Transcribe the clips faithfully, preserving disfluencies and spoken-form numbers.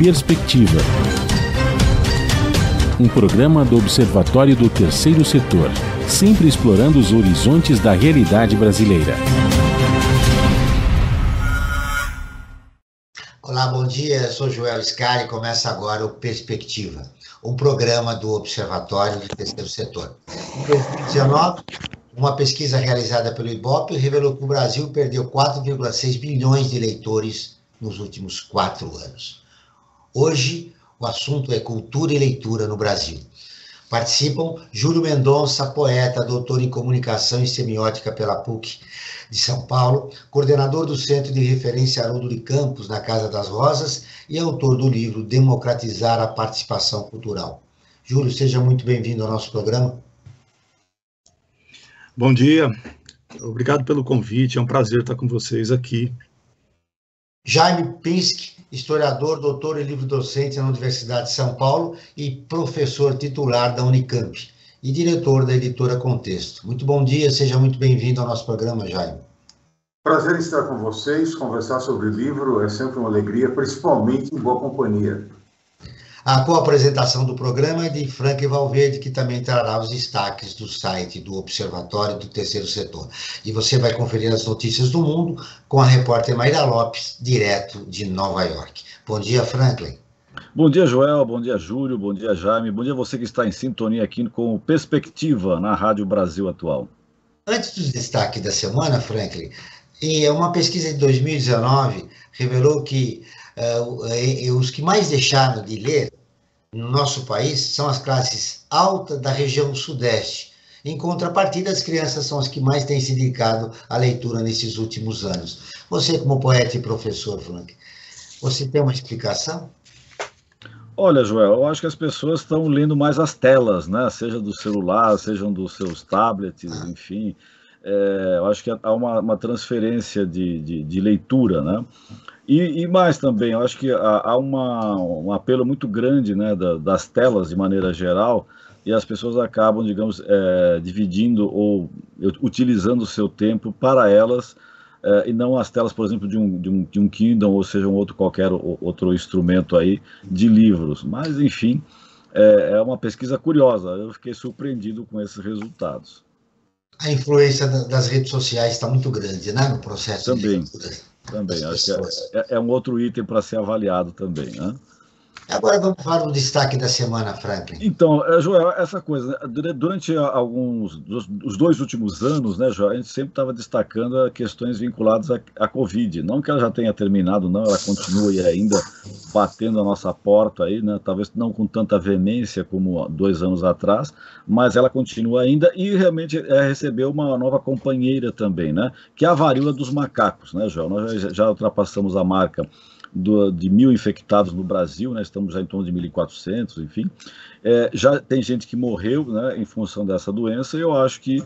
Perspectiva, um programa do Observatório do Terceiro Setor, sempre explorando os horizontes da realidade brasileira. Olá, bom dia, eu sou Joel Scari e começa agora o Perspectiva, um programa do Observatório do Terceiro Setor. Em dois mil e dezenove, uma pesquisa realizada pelo Ibope revelou que o Brasil perdeu quatro vírgula seis bilhões de leitores nos últimos quatro anos. Hoje, o assunto é cultura e leitura no Brasil. Participam Júlio Mendonça, poeta, doutor em comunicação e semiótica pela P U C de São Paulo, coordenador do Centro de Referência Haroldo de Campos, na Casa das Rosas, e autor do livro Democratizar a Participação Cultural. Júlio, seja muito bem-vindo ao nosso programa. Bom dia, obrigado pelo convite, é um prazer estar com vocês aqui. Jaime Pinsky, historiador, doutor em livro-docente na Universidade de São Paulo e professor titular da Unicamp e diretor da editora Contexto. Muito bom dia, seja muito bem-vindo ao nosso programa, Jaime. Prazer estar com vocês, conversar sobre livro é sempre uma alegria, principalmente em boa companhia. A co-apresentação do programa é de Franklin Valverde, que também trará os destaques do site do Observatório do Terceiro Setor. E você vai conferir as notícias do mundo com a repórter Maíra Lopes, direto de Nova York. Bom dia, Franklin. Bom dia, Joel. Bom dia, Júlio. Bom dia, Jaime. Bom dia a você que está em sintonia aqui com o Perspectiva na Rádio Brasil Atual. Antes dos destaques da semana, Franklin, uma pesquisa de dois mil e dezenove revelou que uh, os que mais deixaram de ler no nosso país são as classes altas da região sudeste. Em contrapartida, as crianças são as que mais têm se dedicado à leitura nesses últimos anos. Você, como poeta e professor, Frank, você tem uma explicação? Olha, Joel, eu acho que as pessoas estão lendo mais as telas, né? Seja do celular, sejam dos seus tablets, ah. enfim. É, eu acho que há uma, uma transferência de, de, de leitura, né? E, e mais também, eu acho que há, há uma, um apelo muito grande, né, da, das telas de maneira geral, e as pessoas acabam, digamos, é, dividindo ou utilizando o seu tempo para elas, é, e não as telas, por exemplo, de um, de, um, de um Kindle, ou seja, um outro qualquer outro instrumento aí de livros. Mas, enfim, é, é uma pesquisa curiosa, eu fiquei surpreendido com esses resultados. A influência das redes sociais está muito grande, né, no processo também, de leitura. Também, acho que é, é um outro item para ser avaliado também, né? Agora vamos para o destaque da semana, Franklin. Então, Joel, essa coisa, durante alguns, os dois últimos anos, né, Joel, a gente sempre estava destacando questões vinculadas à, à Covid, não que ela já tenha terminado, não, ela continua ainda batendo a nossa porta aí, né, talvez não com tanta veemência como dois anos atrás, mas ela continua ainda e realmente é, recebeu uma nova companheira também, né, que é a varíola dos macacos, né, Joel, nós já, já ultrapassamos a marca Do, de mil infectados no Brasil, né? Estamos já em torno de mil e quatrocentos, enfim. É, já tem gente que morreu, né, em função dessa doença, e eu acho que,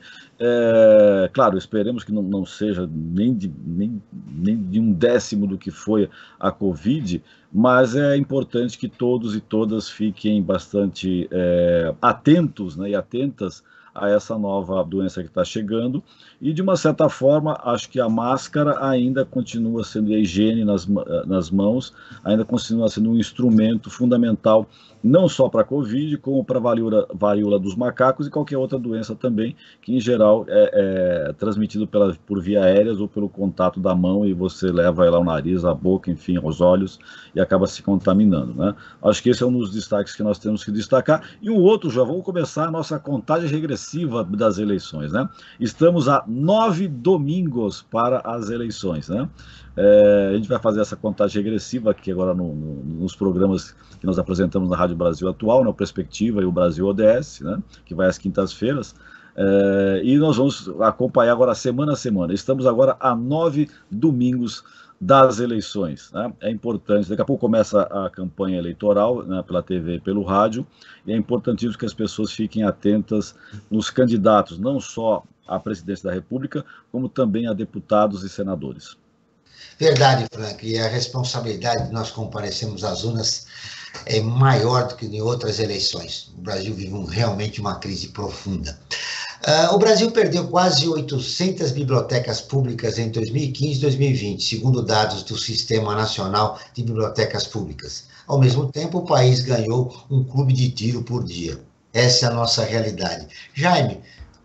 é, claro, esperemos que não, não seja nem de, nem, nem de um décimo do que foi a Covid, mas é importante que todos e todas fiquem bastante é, atentos, né, e atentas a essa nova doença que está chegando, e de uma certa forma, acho que a máscara ainda continua sendo, a higiene nas, nas mãos, ainda continua sendo um instrumento fundamental, não só para a Covid, como para a varíola, varíola dos macacos e qualquer outra doença também, que em geral é, é transmitido pela, por via aéreas ou pelo contato da mão, e você leva ela ao nariz, à boca, enfim, aos olhos, e acaba se contaminando, né? Acho que esse é um dos destaques que nós temos que destacar. E o outro, já vamos começar a nossa contagem regressiva das eleições, né? Estamos a nove domingos para as eleições, né? É, a gente vai fazer essa contagem regressiva aqui agora no, no, nos programas que nós apresentamos na Rádio Brasil Atual, na Perspectiva e o Brasil O D S, né, que vai às quintas-feiras, é, e nós vamos acompanhar agora semana a semana. Estamos agora a nove domingos das eleições, né? É importante, daqui a pouco começa a campanha eleitoral, né, pela T V e pelo rádio, e é importantíssimo que as pessoas fiquem atentas nos candidatos, não só à presidência da República, como também a deputados e senadores. Verdade, Frank, e a responsabilidade de nós comparecermos às urnas é maior do que em outras eleições. O Brasil vive um, realmente uma crise profunda. Uh, o Brasil perdeu quase oitocentas bibliotecas públicas em dois mil e quinze e dois mil e vinte, segundo dados do Sistema Nacional de Bibliotecas Públicas. Ao mesmo tempo, o país ganhou um clube de tiro por dia. Essa é a nossa realidade. Jaime,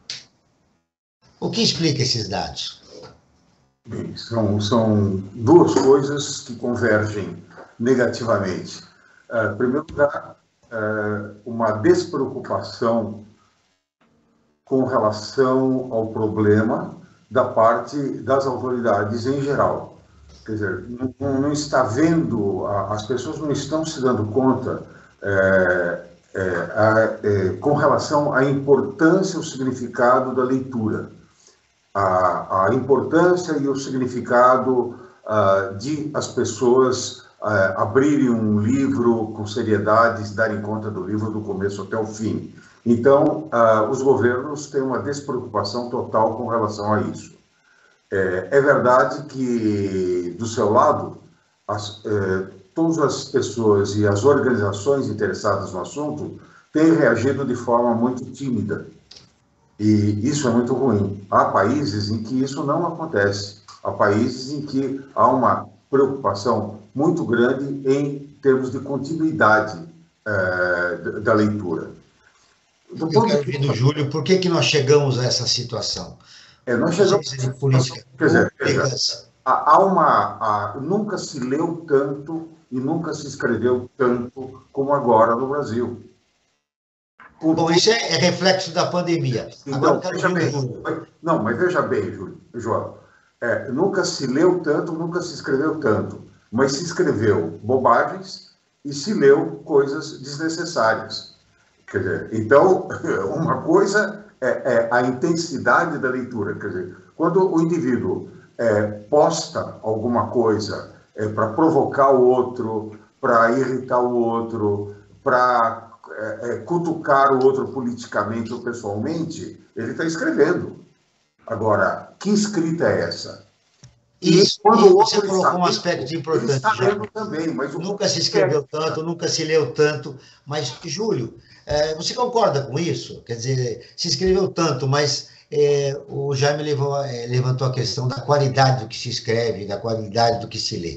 o que explica esses dados? Bem, são, são duas coisas que convergem negativamente. Uh, em primeiro lugar, uh, uma despreocupação com relação ao problema da parte das autoridades em geral. Quer dizer, não, não está vendo, as pessoas não estão se dando conta é, é, a, é, com relação à importância e o significado da leitura. A, a importância e o significado uh, de as pessoas uh, abrirem um livro com seriedade, se darem conta do livro do começo até o fim. Então, uh, os governos têm uma despreocupação total com relação a isso. É, é verdade que, do seu lado, as, é, todas as pessoas e as organizações interessadas no assunto têm reagido de forma muito tímida. E isso é muito ruim. Há países em que isso não acontece. Há países em que há uma preocupação muito grande em termos de continuidade é, da leitura. Eu quero ouvir do Júlio, por que, que nós chegamos a essa situação? É, nós chegamos de política. Quer dizer, quer dizer, há uma, há, nunca se leu tanto e nunca se escreveu tanto como agora no Brasil. Por Bom, isso é, é reflexo da pandemia. Então, agora, veja bem, não, mas veja bem, Júlio, João, é, nunca se leu tanto, nunca se escreveu tanto, mas se escreveu bobagens e se leu coisas desnecessárias. Quer dizer, então, uma coisa é, é a intensidade da leitura. Quer dizer, quando o indivíduo é, posta alguma coisa é, para provocar o outro, para irritar o outro, para é, é, cutucar o outro politicamente ou pessoalmente, ele está escrevendo. Agora, que escrita é essa? Isso, e quando você colocou um aspecto importante. Está lendo também, mas nunca se escreveu tanto, nunca se leu tanto. Mas, Júlio, é, você concorda com isso? Quer dizer, se escreveu tanto, mas é, o Jaime levou, é, levantou a questão da qualidade do que se escreve, da qualidade do que se lê.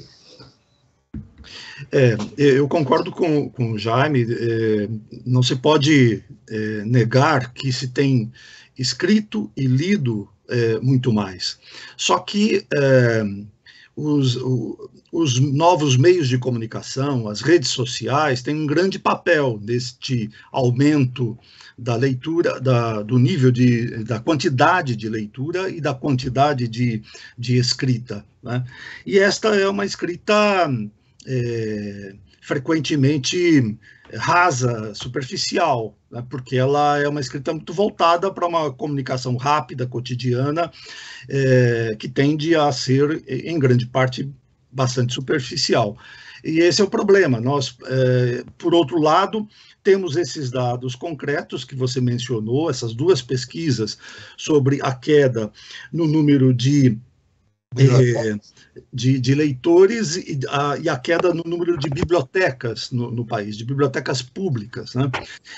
É, eu concordo com, com o Jaime. É, não se pode é, negar que se tem escrito e lido é, muito mais. Só que é, os, o, os novos meios de comunicação, as redes sociais, têm um grande papel neste aumento da leitura, da, do nível de, da quantidade de leitura e da quantidade de, de escrita, né? E esta é uma escrita é, frequentemente rasa, superficial, né, porque ela é uma escrita muito voltada para uma comunicação rápida, cotidiana, é, que tende a ser, em grande parte, bastante superficial. E esse é o problema. Nós, é, por outro lado, temos esses dados concretos que você mencionou, essas duas pesquisas sobre a queda no número de É, de, de leitores e a, e a queda no número de bibliotecas no, no país, de bibliotecas públicas, né?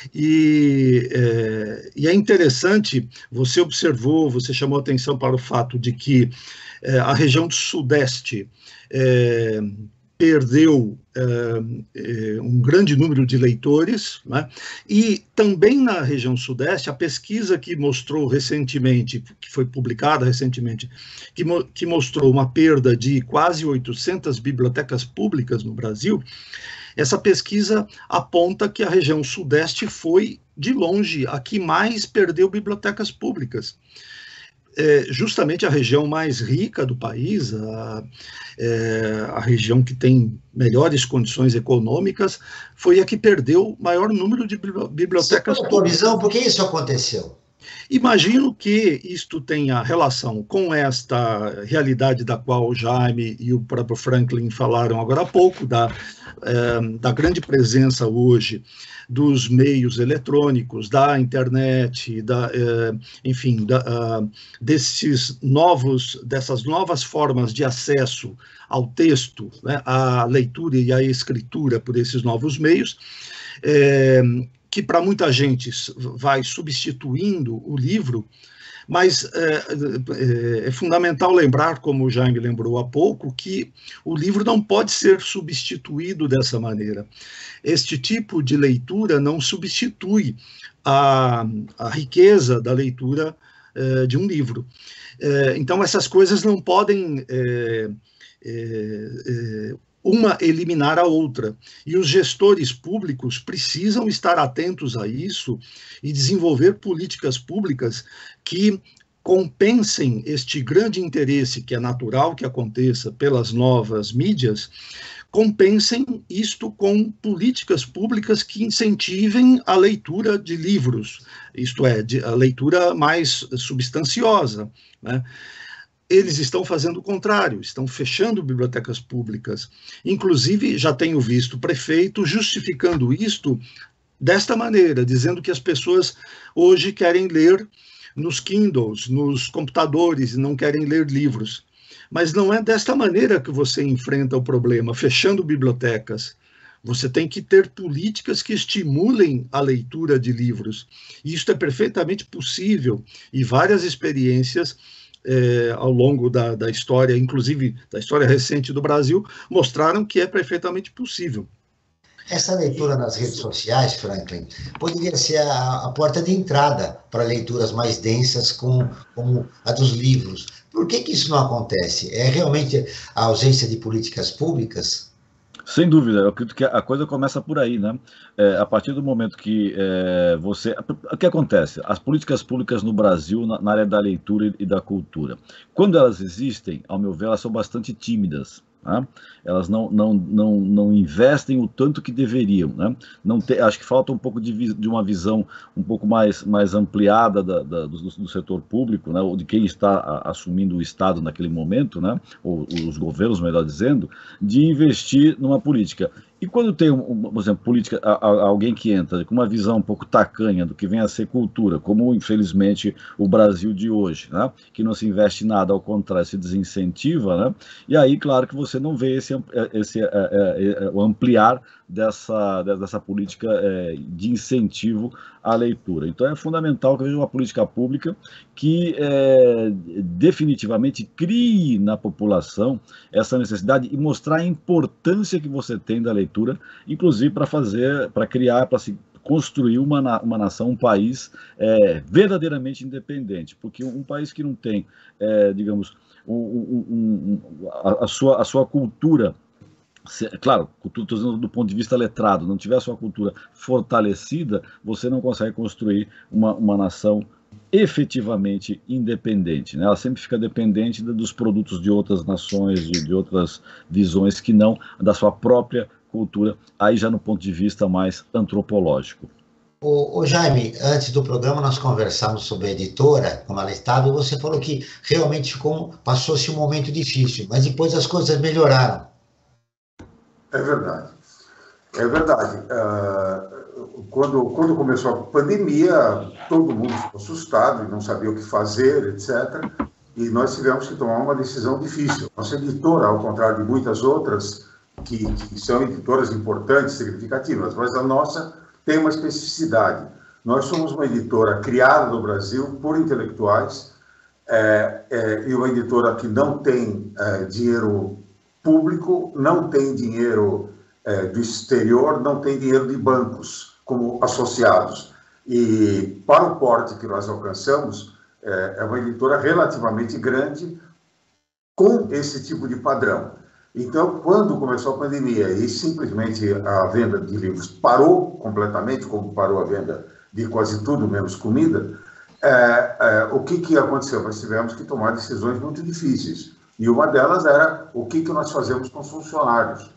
E é, e é interessante, você observou, você chamou atenção para o fato de que é, a região do Sudeste é, perdeu é, é, um grande número de leitores, né? E também na região Sudeste, a pesquisa que mostrou recentemente, que foi publicada recentemente, que, mo que mostrou uma perda de quase oitocentas bibliotecas públicas no Brasil, essa pesquisa aponta que a região Sudeste foi, de longe, a que mais perdeu bibliotecas públicas. É justamente a região mais rica do país, a, é, a região que tem melhores condições econômicas, foi a que perdeu o maior número de bibliotecas públicas. Tua visão, por que isso aconteceu? Imagino que isto tenha relação com esta realidade da qual o Jaime e o próprio Franklin falaram agora há pouco, da, é, da grande presença hoje dos meios eletrônicos, da internet, da, eh, enfim, da, uh, desses novos, dessas novas formas de acesso ao texto, né, à leitura e à escritura por esses novos meios, eh, que para muita gente vai substituindo o livro, mas é, é, é fundamental lembrar, como o Jaime lembrou há pouco, que o livro não pode ser substituído dessa maneira. Este tipo de leitura não substitui a, a riqueza da leitura é, de um livro. É, então, essas coisas não podem é, é, é, uma eliminar a outra. E os gestores públicos precisam estar atentos a isso e desenvolver políticas públicas que compensem este grande interesse, que é natural que aconteça pelas novas mídias, compensem isto com políticas públicas que incentivem a leitura de livros, isto é, de, a leitura mais substanciosa, né? Eles estão fazendo o contrário, estão fechando bibliotecas públicas. Inclusive, já tenho visto prefeito justificando isto desta maneira, dizendo que as pessoas hoje querem ler nos Kindles, nos computadores, e não querem ler livros. Mas não é desta maneira que você enfrenta o problema, fechando bibliotecas. Você tem que ter políticas que estimulem a leitura de livros. E isso é perfeitamente possível, e várias experiências É, ao longo da, da história, inclusive da história recente do Brasil, mostraram que é perfeitamente possível. Essa leitura nas redes sociais, Franklin, poderia ser a, a porta de entrada para leituras mais densas, como, como a dos livros. Por que que isso não acontece? É realmente a ausência de políticas públicas? Sem dúvida, eu acredito que a coisa começa por aí, né? É, a partir do momento que é, você... O que acontece? As políticas públicas no Brasil, na, na área da leitura e da cultura, quando elas existem, ao meu ver, elas são bastante tímidas. Né? Elas não, não, não, não investem o tanto que deveriam. Né? Não te, acho que falta um pouco de, de uma visão um pouco mais, mais ampliada da, da, do, do setor público, né? Ou de quem está a, assumindo o Estado naquele momento, né? Ou os governos, melhor dizendo, de investir numa política. E quando tem, por exemplo, política, alguém que entra com uma visão um pouco tacanha do que vem a ser cultura, como infelizmente o Brasil de hoje, né? Que não se investe em nada, ao contrário, se desincentiva, né? E aí, claro que você não vê esse, esse é, é, é, o ampliar dessa, dessa política é, de incentivo à leitura. Então é fundamental que haja uma política pública que é, definitivamente crie na população essa necessidade e mostrar a importância que você tem da leitura, inclusive para fazer, para criar, para se construir uma, uma nação, um país é, verdadeiramente independente, porque um país que não tem, é, digamos, um, um, um, a, a, sua, a sua cultura, claro, estou dizendo do ponto de vista letrado, não tiver a sua cultura fortalecida, você não consegue construir uma, uma nação efetivamente independente, né? Ela sempre fica dependente dos produtos de outras nações, de, de outras visões que não da sua própria cultura, aí já no ponto de vista mais antropológico. O, o Jaime, antes do programa nós conversamos sobre a editora, como ela estava, e você falou que realmente ficou, passou-se um momento difícil, mas depois as coisas melhoraram. É verdade, é verdade. Uh, quando, quando começou a pandemia, todo mundo ficou assustado e não sabia o que fazer, etcétera. E nós tivemos que tomar uma decisão difícil. Nossa editora, ao contrário de muitas outras, que, que são editoras importantes, significativas, mas a nossa tem uma especificidade. Nós somos uma editora criada no Brasil por intelectuais, é, é, e uma editora que não tem é, dinheiro público, não tem dinheiro é, do exterior, não tem dinheiro de bancos como associados. E para o porte que nós alcançamos, é, é uma editora relativamente grande com esse tipo de padrão. Então, quando começou a pandemia e simplesmente a venda de livros parou completamente, como parou a venda de quase tudo, menos comida, é, é, o que, que aconteceu? Nós tivemos que tomar decisões muito difíceis. E uma delas era o que, que nós fazemos com os funcionários.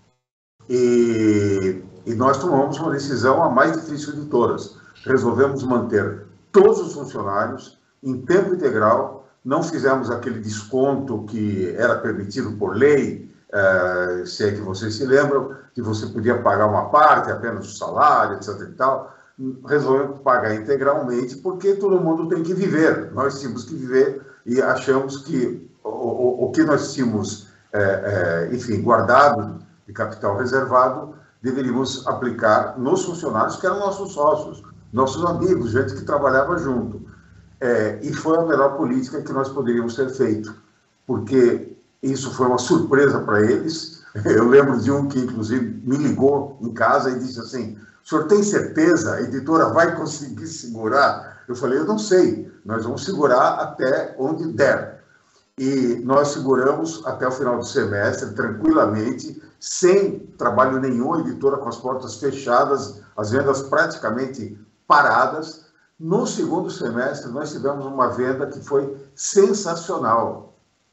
E, e nós tomamos uma decisão a mais difícil de todas. Resolvemos manter todos os funcionários em tempo integral, não fizemos aquele desconto que era permitido por lei, é, se é que vocês se lembram, que você podia pagar uma parte, apenas o salário, etc e tal. Resolvemos pagar integralmente, porque todo mundo tem que viver. Nós tínhamos que viver e achamos que o, o, o que nós tínhamos, é, é, enfim, guardado de capital reservado, deveríamos aplicar nos funcionários que eram nossos sócios, nossos amigos, gente que trabalhava junto. É, e foi a melhor política que nós poderíamos ter feito, porque isso foi uma surpresa para eles. Eu lembro de um que, inclusive, me ligou em casa e disse assim: o senhor tem certeza? A editora vai conseguir segurar? Eu falei: eu não sei, nós vamos segurar até onde der. E nós seguramos até o final do semestre, tranquilamente, sem trabalho nenhum, a editora com as portas fechadas, as vendas praticamente paradas. No segundo semestre, nós tivemos uma venda que foi sensacional.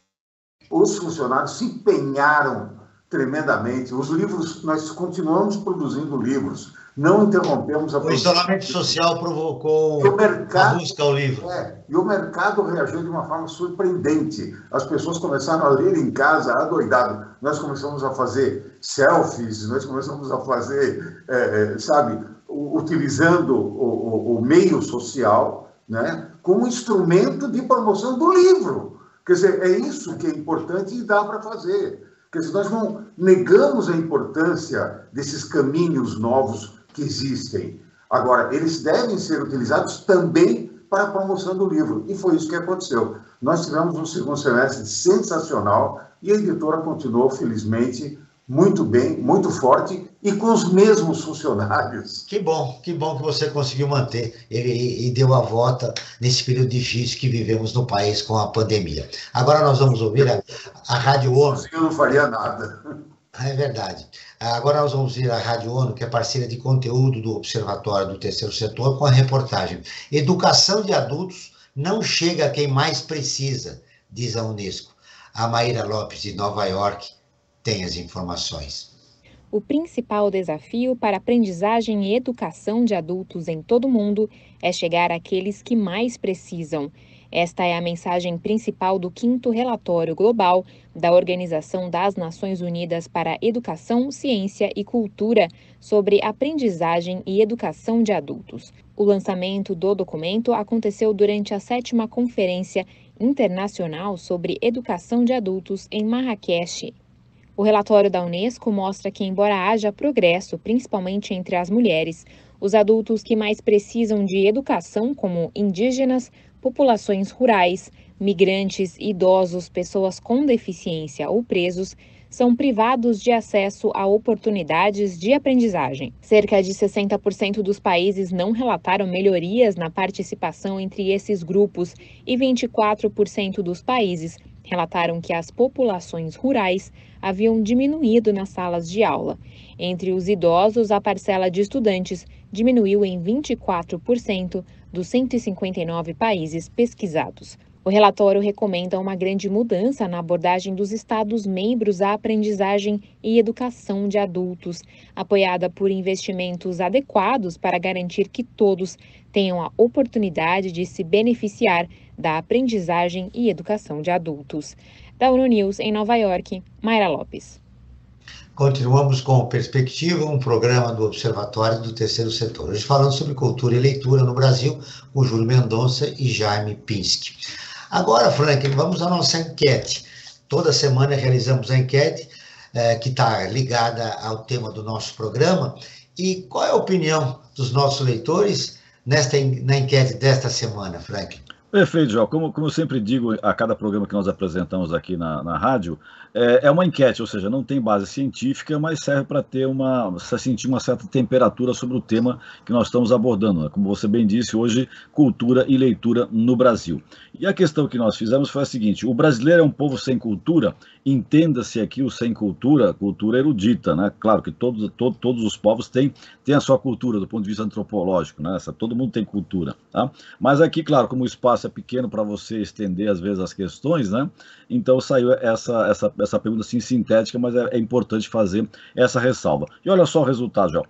Os funcionários se empenharam tremendamente. Os livros, nós continuamos produzindo livros, não interrompemos a O produção. isolamento social provocou o mercado, a busca ao livro. É, e o mercado reagiu de uma forma surpreendente. As pessoas começaram a ler em casa, adoidado. Nós começamos a fazer selfies, nós começamos a fazer, é, sabe, utilizando o, o, o meio social, né, como instrumento de promoção do livro. Quer dizer, é isso que é importante e dá para fazer. Quer dizer, nós não negamos a importância desses caminhos novos que existem. Agora, eles devem ser utilizados também para a promoção do livro. E foi isso que aconteceu. Nós tivemos um segundo semestre sensacional e a editora continuou, felizmente, muito bem, muito forte e com os mesmos funcionários. Que bom, que bom que você conseguiu manter e, e deu a volta nesse período difícil que vivemos no país com a pandemia. Agora nós vamos ouvir a, a Rádio ONU. Eu não faria nada. É verdade. Agora nós vamos ouvir a Rádio ONU, que é parceira de conteúdo do Observatório do Terceiro Setor, com a reportagem: Educação de adultos não chega a quem mais precisa, diz a Unesco. A Maíra Lopes, de Nova York, tem as informações. O principal desafio para a aprendizagem e educação de adultos em todo o mundo é chegar àqueles que mais precisam. Esta é a mensagem principal do quinto relatório global da Organização das Nações Unidas para Educação, Ciência e Cultura sobre aprendizagem e educação de adultos. O lançamento do documento aconteceu durante a sétima Conferência Internacional sobre Educação de Adultos em Marrakech. O relatório da Unesco mostra que, embora haja progresso, principalmente entre as mulheres, os adultos que mais precisam de educação, como indígenas, populações rurais, migrantes, idosos, pessoas com deficiência ou presos, são privados de acesso a oportunidades de aprendizagem. Cerca de sessenta por cento dos países não relataram melhorias na participação entre esses grupos e vinte e quatro por cento dos países relataram que as populações rurais haviam diminuído nas salas de aula. Entre os idosos, a parcela de estudantes diminuiu em vinte e quatro por cento dos cento e cinquenta e nove países pesquisados. O relatório recomenda uma grande mudança na abordagem dos Estados-membros à aprendizagem e educação de adultos, apoiada por investimentos adequados para garantir que todos tenham a oportunidade de se beneficiar da aprendizagem e educação de adultos. Da ONU News, em Nova York, Mayra Lopes. Continuamos com Perspectiva, um programa do Observatório do Terceiro Setor. Hoje falando sobre cultura e leitura no Brasil, com Júlio Mendonça e Jaime Pinsky. Agora, Franklin, vamos à nossa enquete. Toda semana realizamos a enquete, eh, que está ligada ao tema do nosso programa. E qual é a opinião dos nossos leitores nesta, na enquete desta semana, Franklin? Perfeito, João. Como, como eu sempre digo a cada programa que nós apresentamos aqui na, na rádio, é, é uma enquete, ou seja, não tem base científica, mas serve para ter uma, sentir uma certa temperatura sobre o tema que nós estamos abordando, né? Como você bem disse, hoje, cultura e leitura no Brasil. E a questão que nós fizemos foi a seguinte: o brasileiro é um povo sem cultura? Entenda-se aqui o sem cultura, cultura erudita, né? Claro que todos, todo, todos os povos têm, têm a sua cultura do ponto de vista antropológico, né? Todo mundo tem cultura, tá? Mas aqui, claro, como o espaço é pequeno para você estender, às vezes, as questões, né? Então saiu essa, essa, essa pergunta assim sintética, mas é, é importante fazer essa ressalva. E olha só o resultado, João.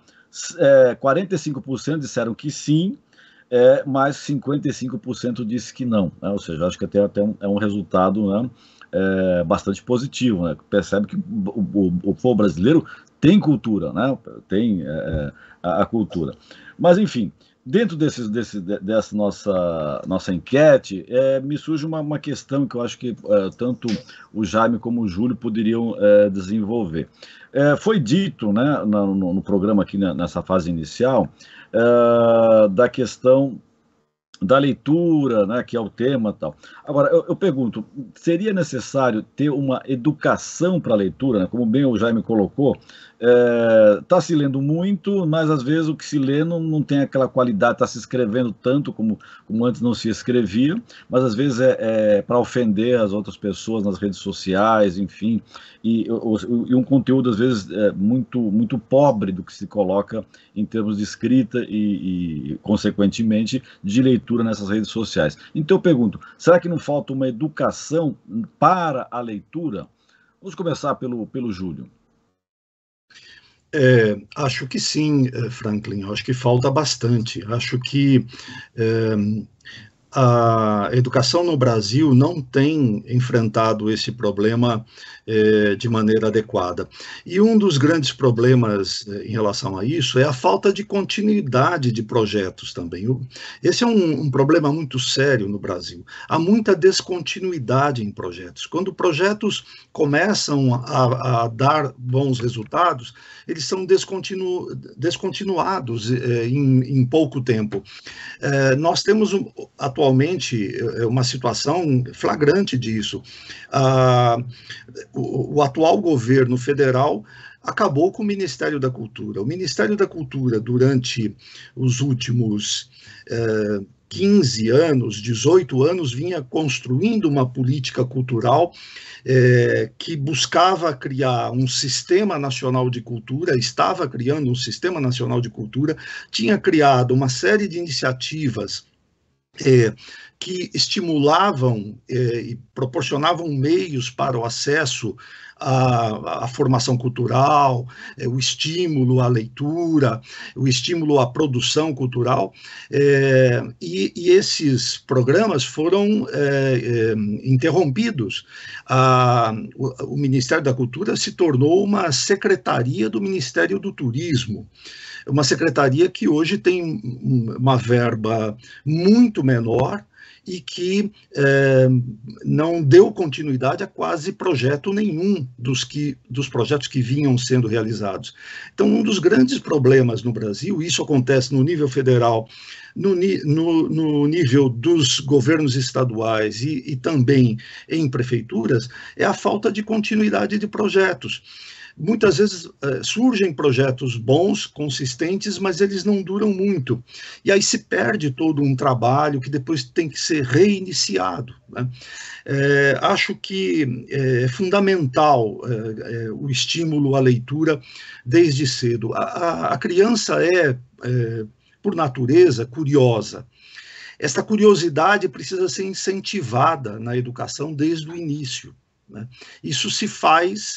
É, quarenta e cinco por cento disseram que sim, é, mas cinquenta e cinco por cento disse que não, né? Ou seja, acho que até, até um, é um resultado, né, é, bastante positivo, né? Percebe que o, o, o povo brasileiro tem cultura, né? Tem é, a, a cultura. Mas, enfim, dentro desse, desse, dessa nossa, nossa enquete, é, me surge uma, uma questão que eu acho que é, tanto o Jaime como o Júlio poderiam é, desenvolver. É, foi dito, né, no, no programa aqui nessa fase inicial, é, da questão da leitura, né, que é o tema e tal. Agora, eu, eu pergunto, seria necessário ter uma educação para a leitura, né? Como bem o Jaime colocou, está é, se lendo muito, mas às vezes o que se lê não, não tem aquela qualidade, está se escrevendo tanto como, como antes não se escrevia, mas às vezes é, é para ofender as outras pessoas nas redes sociais, enfim, e, o, e um conteúdo às vezes é muito, muito pobre do que se coloca em termos de escrita e, e consequentemente, de leitura nessas redes sociais. Então eu pergunto, será que não falta uma educação para a leitura? Vamos começar pelo, pelo Júlio. É, acho que sim, Franklin, acho que falta bastante. Acho que é, a educação no Brasil não tem enfrentado esse problema é, de maneira adequada. E um dos grandes problemas é, em relação a isso é a falta de continuidade de projetos também. Esse é um, um problema muito sério no Brasil. Há muita descontinuidade em projetos. Quando projetos começam a, a dar bons resultados, eles são descontinu, descontinuados é, em, em pouco tempo. É, nós temos um, atualmente uma situação flagrante disso. Ah, o, o atual governo federal acabou com o Ministério da Cultura. O Ministério da Cultura, durante os últimos eh, quinze anos, dezoito anos, vinha construindo uma política cultural eh, que buscava criar um sistema nacional de cultura, estava criando um sistema nacional de cultura, tinha criado uma série de iniciativas É, que estimulavam é, e proporcionavam meios para o acesso à, à formação cultural, é, o estímulo à leitura, o estímulo à produção cultural, é, e, e esses programas foram é, é, interrompidos. A, o, o Ministério da Cultura se tornou uma secretaria do Ministério do Turismo, uma secretaria que hoje tem uma verba muito menor e que é, não deu continuidade a quase projeto nenhum dos, que, dos projetos que vinham sendo realizados. Então, um dos grandes problemas no Brasil, isso acontece no nível federal, no, no, no nível dos governos estaduais e, e também em prefeituras, é a falta de continuidade de projetos. Muitas vezes uh, surgem projetos bons, consistentes, mas eles não duram muito. E aí se perde todo um trabalho que depois tem que ser reiniciado, né? É, acho que é fundamental é, é, o estímulo à leitura desde cedo. A, a, a criança é, é, por natureza, curiosa. Esta curiosidade precisa ser incentivada na educação desde o início, né? Isso se faz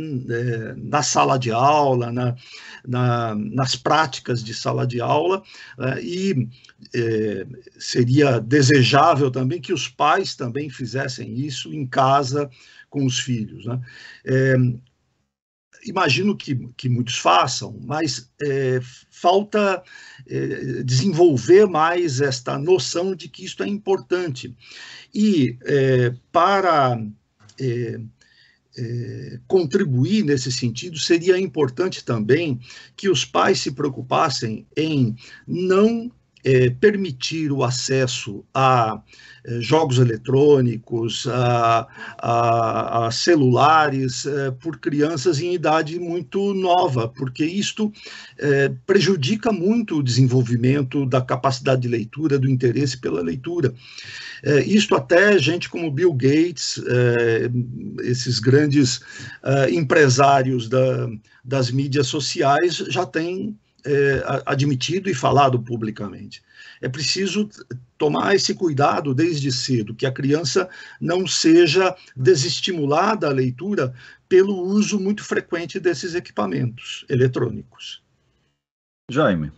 na sala de aula, na, na, nas práticas de sala de aula, e é, seria desejável também que os pais também fizessem isso em casa com os filhos, né? É, imagino que, que muitos façam, mas é, falta é, desenvolver mais esta noção de que isto é importante. E é, para... É, É, contribuir nesse sentido, seria importante também que os pais se preocupassem em não é, permitir o acesso a é, jogos eletrônicos, a, a, a celulares, é, por crianças em idade muito nova, porque isto é, prejudica muito o desenvolvimento da capacidade de leitura, do interesse pela leitura. É, isto até gente como Bill Gates, é, esses grandes é, empresários da, das mídias sociais já têm é, admitido e falado publicamente. É preciso tomar esse cuidado desde cedo, que a criança não seja desestimulada à leitura pelo uso muito frequente desses equipamentos eletrônicos. Jaime.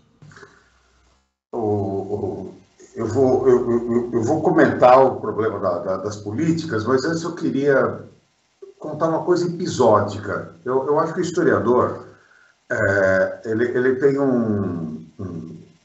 O, o... Eu vou, eu, eu, eu vou comentar o problema da, da, das políticas, mas antes eu queria contar uma coisa episódica. Eu, eu acho que o historiador é, ele, ele tem um, um,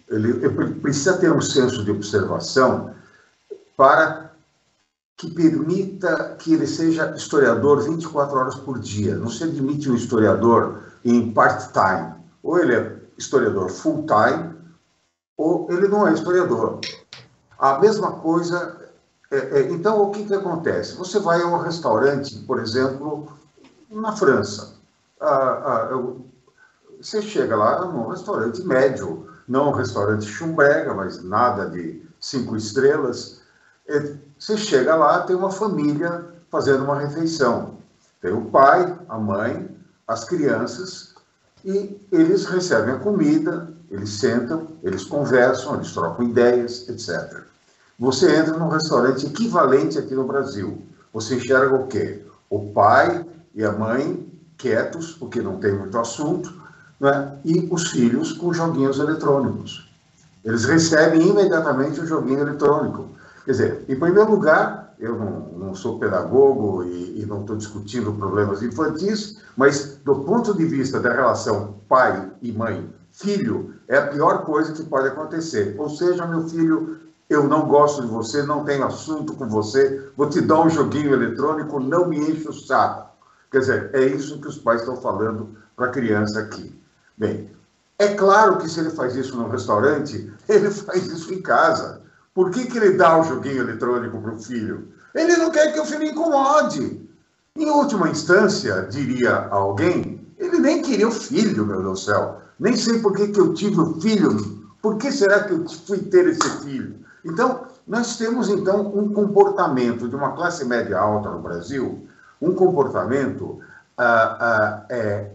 Ele, ele precisa ter um senso de observação para que permita que ele seja historiador vinte e quatro horas por dia. Não se admite um historiador em part-time. Ou ele é historiador full-time, ou ele não é historiador. A mesma coisa... É, é, então, o que, que acontece? Você vai a um restaurante, por exemplo, na França. Ah, ah, você chega lá num restaurante médio, não um restaurante chumbrega, mas nada de cinco estrelas. Você chega lá, tem uma família fazendo uma refeição. Tem o pai, a mãe, as crianças, e eles recebem a comida, eles sentam, eles conversam, eles trocam ideias, etcétera. Você entra num restaurante equivalente aqui no Brasil. Você enxerga o quê? O pai e a mãe quietos, porque não tem muito assunto, né? E os filhos com joguinhos eletrônicos. Eles recebem imediatamente o joguinho eletrônico. Quer dizer, em primeiro lugar, eu não, não sou pedagogo e, e não estou discutindo problemas infantis, mas do ponto de vista da relação pai e mãe, filho, é a pior coisa que pode acontecer. Ou seja, meu filho, eu não gosto de você, não tenho assunto com você, vou te dar um joguinho eletrônico, não me enche o saco. Quer dizer, é isso que os pais estão falando para a criança aqui. Bem, é claro que se ele faz isso no restaurante, ele faz isso em casa. Por que que ele dá o joguinho eletrônico para o filho? Ele não quer que o filho incomode. Em última instância, diria alguém, ele nem queria o filho, meu Deus do céu. Nem sei por que que eu tive o filho. Por que será que eu fui ter esse filho? Então, nós temos, então, um comportamento de uma classe média alta no Brasil, um comportamento ah, ah, é,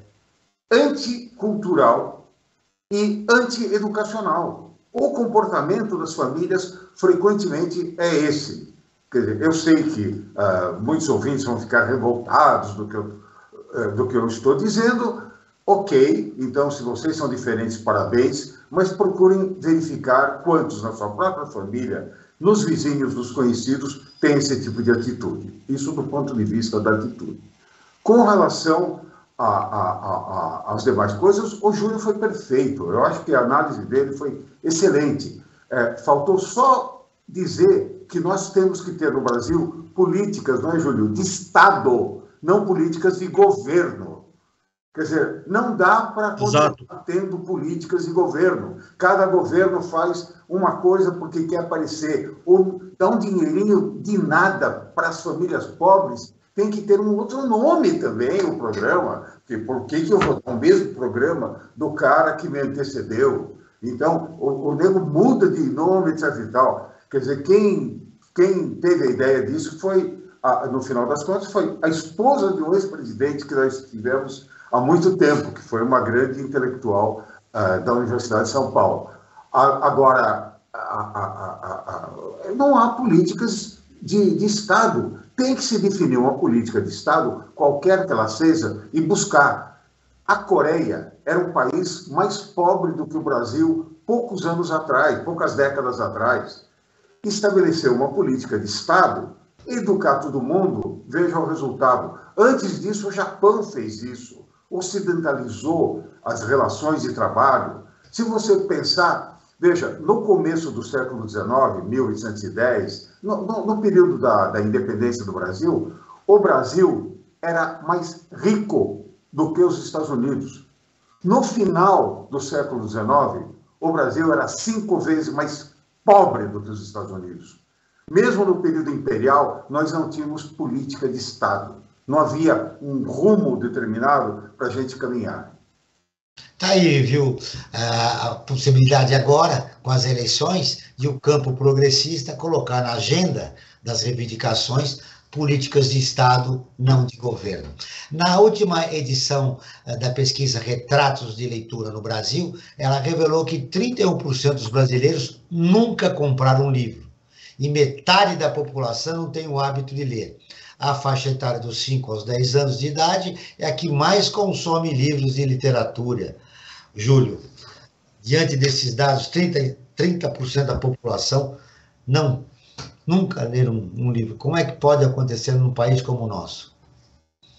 anticultural e anti-educacional. O comportamento das famílias, frequentemente, é esse. Quer dizer, eu sei que ah, muitos ouvintes vão ficar revoltados do que, eu, do que eu estou dizendo. Ok, então, se vocês são diferentes, parabéns, mas procurem verificar quantos na sua própria família, nos vizinhos, nos conhecidos, têm esse tipo de atitude. Isso do ponto de vista da atitude. Com relação a, a, a, a, às demais coisas, o Júlio foi perfeito. Eu acho que a análise dele foi excelente. É, faltou só dizer que nós temos que ter no Brasil políticas, não é, Júlio, de Estado, não políticas de governo. Quer dizer, não dá para continuar tendo políticas de governo. Cada governo faz uma coisa porque quer aparecer, ou dá um dinheirinho de nada para as famílias pobres. Tem que ter um outro nome também, o programa. Porque por que que eu vou dar o mesmo programa do cara que me antecedeu? Então, o, o nego muda de nome, etc e tal. Quer dizer, quem, quem teve a ideia disso foi, a, no final das contas, foi a esposa de um ex-presidente que nós tivemos há muito tempo, que foi uma grande intelectual uh, da Universidade de São Paulo. A, agora, a, a, a, não há políticas de, de Estado. Tem que se definir uma política de Estado, qualquer que ela seja, e buscar. A Coreia era um país mais pobre do que o Brasil poucos anos atrás, poucas décadas atrás. Estabeleceu uma política de Estado, educar todo mundo, veja o resultado. Antes disso, o Japão fez isso. Ocidentalizou as relações de trabalho. Se você pensar, veja, no começo do século dezenove, mil oitocentos e dez, no, no, no período da, da independência do Brasil, o Brasil era mais rico do que os Estados Unidos. No final do século dezenove, o Brasil era cinco vezes mais pobre do que os Estados Unidos. Mesmo no período imperial, nós não tínhamos política de Estado. Não havia um rumo determinado para a gente caminhar. Está aí, viu, a possibilidade agora, com as eleições, de o campo progressista colocar na agenda das reivindicações políticas de Estado, não de governo. Na última edição da pesquisa Retratos de Leitura no Brasil, ela revelou que trinta e um por cento dos brasileiros nunca compraram um livro. E metade da população não tem o hábito de ler. A faixa etária dos cinco aos dez anos de idade é a que mais consome livros de literatura. Júlio, diante desses dados, trinta por cento da população não, nunca leram um, um livro. Como é que pode acontecer num país como o nosso?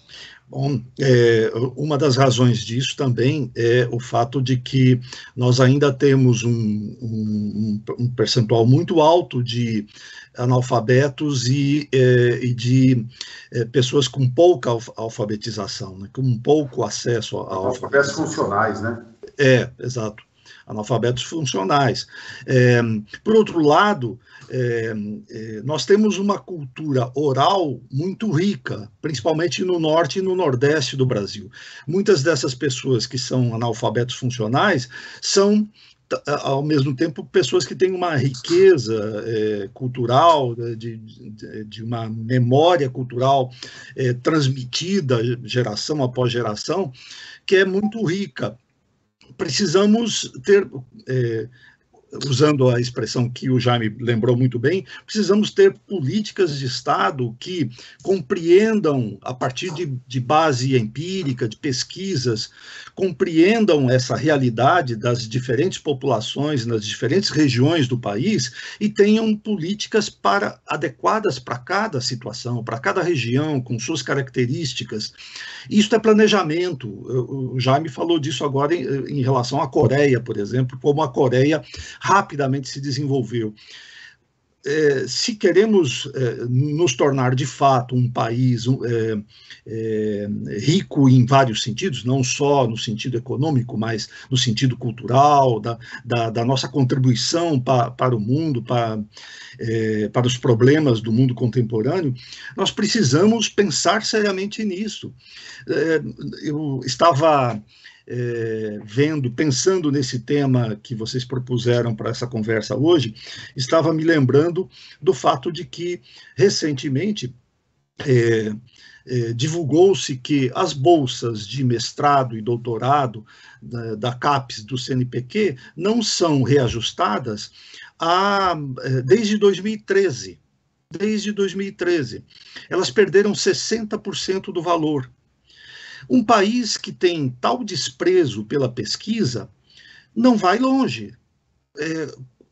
Bom, é, uma das razões disso também é o fato de que nós ainda temos um, um, um percentual muito alto de analfabetos e, é, e de é, pessoas com pouca alfabetização, né, com pouco acesso a analfabetos funcionais, né? É, exato. Analfabetos funcionais. É, por outro lado, é, é, nós temos uma cultura oral muito rica, principalmente no norte e no nordeste do Brasil. Muitas dessas pessoas que são analfabetos funcionais são, ao mesmo tempo, pessoas que têm uma riqueza é, cultural, de, de, de uma memória cultural é, transmitida geração após geração, que é muito rica. Precisamos ter, é, usando a expressão que o Jaime lembrou muito bem, precisamos ter políticas de Estado que compreendam, a partir de, de base empírica, de pesquisas, compreendam essa realidade das diferentes populações nas diferentes regiões do país e tenham políticas para, adequadas para cada situação, para cada região, com suas características. Isso é planejamento. O Jaime falou disso agora em, em relação à Coreia, por exemplo, como a Coreia rapidamente se desenvolveu. É, se queremos é, nos tornar de fato um país é, é, rico em vários sentidos, não só no sentido econômico, mas no sentido cultural, da, da, da nossa contribuição pa, para o mundo, para, é, para os problemas do mundo contemporâneo, nós precisamos pensar seriamente nisso. É, eu estava É, vendo, pensando nesse tema que vocês propuseram para essa conversa hoje, estava me lembrando do fato de que, recentemente, é, é, divulgou-se que as bolsas de mestrado e doutorado da, da CAPES, do C N P Q, não são reajustadas a, desde dois mil e treze. Desde dois mil e treze. Elas perderam sessenta por cento do valor. Um país que tem tal desprezo pela pesquisa não vai longe. É,